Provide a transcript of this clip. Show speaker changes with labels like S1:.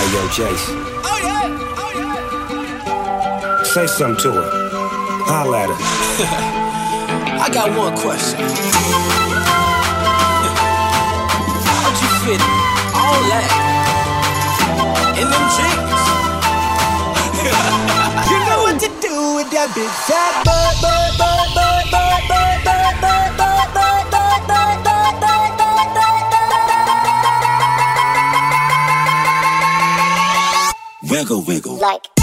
S1: yo, Jace.
S2: Oh yeah, oh yeah.
S1: Say something to her. Holla at her.
S2: I got one question. How'd you fit all that in them jeans?
S3: You know what to do with that big fat butt, butt, butt, butt, butt, butt, butt, butt, butt, butt, butt, butt, butt, butt, butt, butt.
S1: Wiggle, wiggle.
S4: Like